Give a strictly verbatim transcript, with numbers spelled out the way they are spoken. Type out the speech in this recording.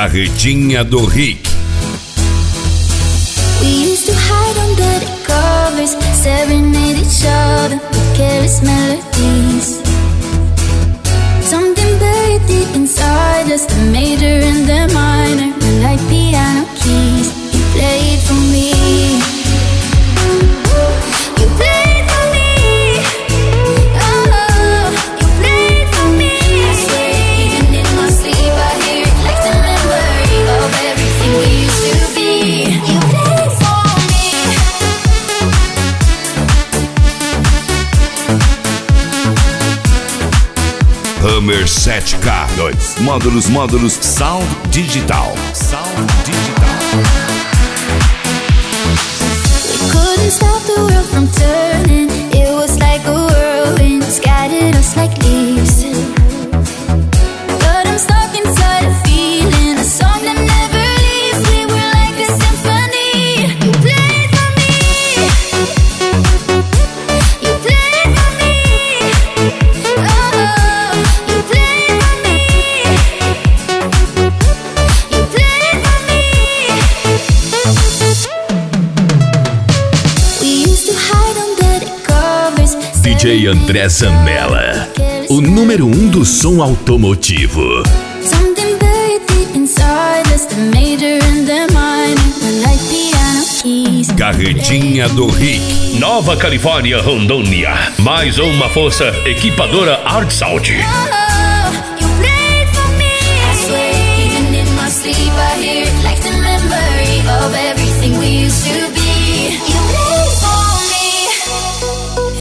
Carretinha do Rick. We used to hide under the covers, serenade each other with careless melodies. Something buried deep inside us, the major and the minor, were like piano keys. You played for me. You played for me. Oh, you played for me. I swear, even in my sleep, I hear it like the memory of everything we used to be. You played for me. Hammer sete K dois. Módulos, módulos, Sound Digital. Sound Digital. We couldn't stop the world from turning. It was like a whirlwind, scattered us like leaves. But I'm stuck inside a feeling, a song that never leaves. We were like a symphony. You played for me. You played for me. Oh, you played for me. You played for me. We used to hide under the covers. D J André Zanella, o número um do som automotivo. Something buried deep inside us, the major and the minor, were like piano keys. Carretinha do Rick. Nova Califórnia, Rondônia. Mais uma força equipadora Art Sound. Oh,